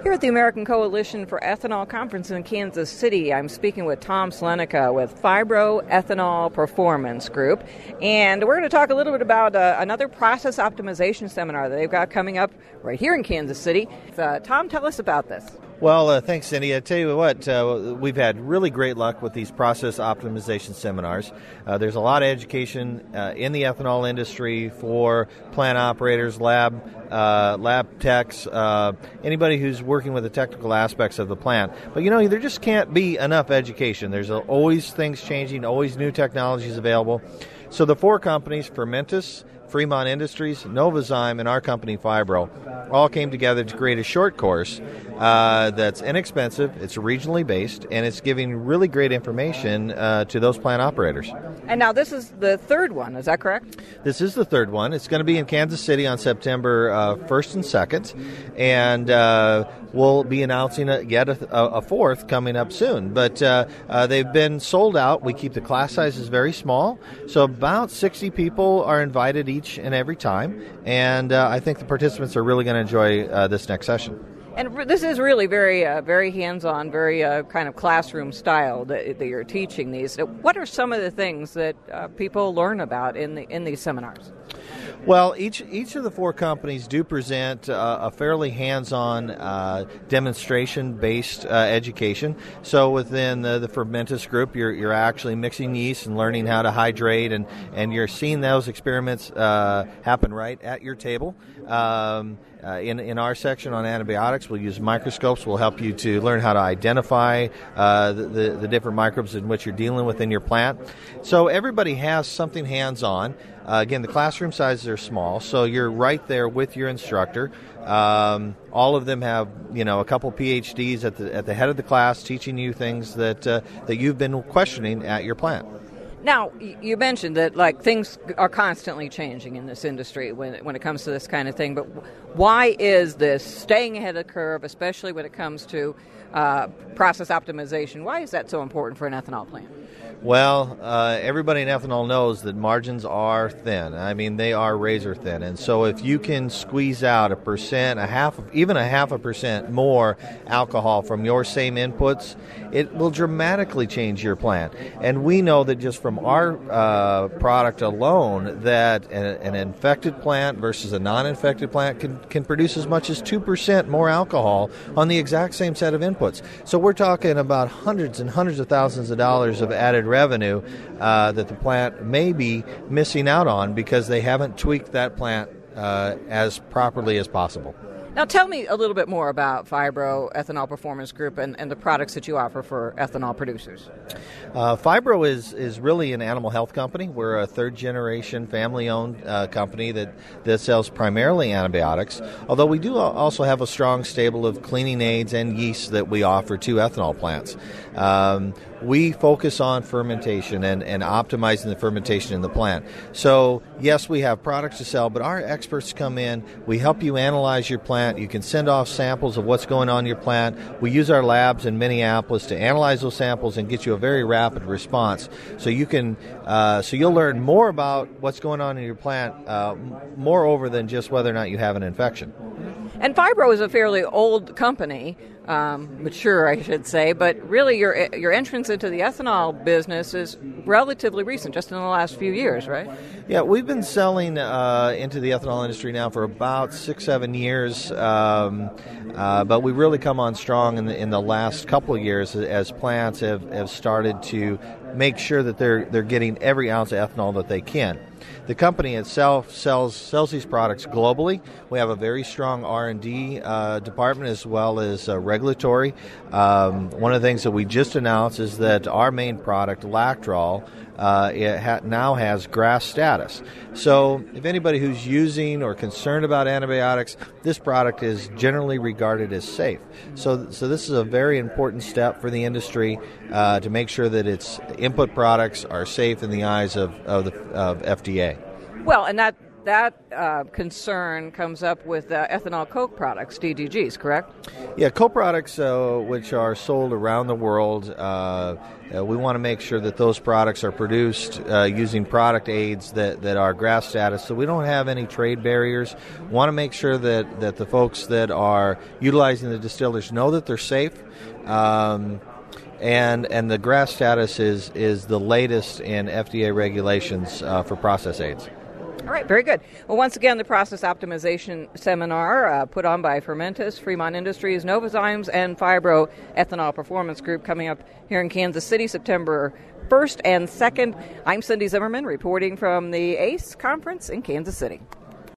Here at the American Coalition for Ethanol Conference in Kansas City, I'm speaking with Tom Slenica with Phibro Ethanol Performance Group, and we're going to talk a little bit about another process optimization seminar that they've got coming up right here in Kansas City. Tom, tell us about this. Well, thanks, Cindy. I tell you what, we've had really great luck with these process optimization seminars. There's a lot of education in the ethanol industry for plant operators, lab techs, anybody who's working with the technical aspects of the plant. But, there just can't be enough education. There's always things changing, always new technologies available. So the four companies, Fermentis, Fremont Industries, Novozyme, and our company, Phibro, all came together to create a short course that's inexpensive, it's regionally based, and it's giving really great information to those plant operators. And now this is the third one, is that correct? This is the third one. It's going to be in Kansas City on September 1st and 2nd, and we'll be announcing yet a fourth coming up soon. But they've been sold out. We keep the class sizes very small, so about 60 people are invited each and every time, and I think the participants are really going to enjoy this next session. And this is really very very hands-on, very kind of classroom style that you're teaching these. What are some of the things that people learn about in these seminars? Well, each of the four companies do present a fairly hands-on demonstration-based education. So within the Fermentis group, you're actually mixing yeast and learning how to hydrate, and you're seeing those experiments happen right at your table. In our section on antibiotics, we'll use microscopes. We'll help you to learn how to identify the different microbes in which you're dealing with in your plant. So everybody has something hands-on. Again, the classroom sizes are small, so you're right there with your instructor. All of them have, a couple PhDs at the head of the class teaching you things that you've been questioning at your plant. Now, you mentioned that things are constantly changing in this industry when it comes to this kind of thing, but why is this staying ahead of the curve, especially when it comes to process optimization? Why is that so important for an ethanol plant? Well, everybody in ethanol knows that margins are thin. I mean, they are razor thin. And so if you can squeeze out 1%, even a half a percent more alcohol from your same inputs, it will dramatically change your plant. And we know that just from our product alone, that an infected plant versus a non-infected plant can produce as much as 2% more alcohol on the exact same set of inputs. So we're talking about hundreds and hundreds of thousands of dollars of added revenue that the plant may be missing out on because they haven't tweaked that plant as properly as possible. Now tell me a little bit more about Phibro Ethanol Performance Group and the products that you offer for ethanol producers. Phibro is really an animal health company. We're a third-generation, family-owned company that sells primarily antibiotics, although we do also have a strong stable of cleaning aids and yeast that we offer to ethanol plants. We focus on fermentation and optimizing the fermentation in the plant. So, yes, we have products to sell, but our experts come in. We help you analyze your plant. You can send off samples of what's going on in your plant. We use our labs in Minneapolis to analyze those samples and get you a very rapid response. So you'll learn more about what's going on in your plant, moreover than just whether or not you have an infection. And Phibro is a fairly old company, mature, I should say, but really your entrance into the ethanol business is relatively recent, just in the last few years, right? Yeah, we've been selling into the ethanol industry now for about 6-7 years, but we've really come on strong in the last couple of years as plants have started to make sure that they're getting every ounce of ethanol that they can. The company itself sells these products globally. We have a very strong R&D department as well as regulatory. One of the things that we just announced is that our main product, Lactrol, now has GRAS status. So if anybody who's using or concerned about antibiotics, this product is generally regarded as safe. So this is a very important step for the industry to make sure that its input products are safe in the eyes of FDA. Well, and that concern comes up with ethanol Coke products, DDGs, correct? Yeah, co-products which are sold around the world, we want to make sure that those products are produced using product aids that are GRAS status, so we don't have any trade barriers. We want to make sure that the folks that are utilizing the distillers know that they're safe. And the GRAS status is the latest in FDA regulations for process aids. All right, very good. Well, once again, the process optimization seminar put on by Fermentis, Fremont Industries, Novozymes, and Phibro Ethanol Performance Group coming up here in Kansas City, September 1st and 2nd. I'm Cindy Zimmerman reporting from the ACE conference in Kansas City.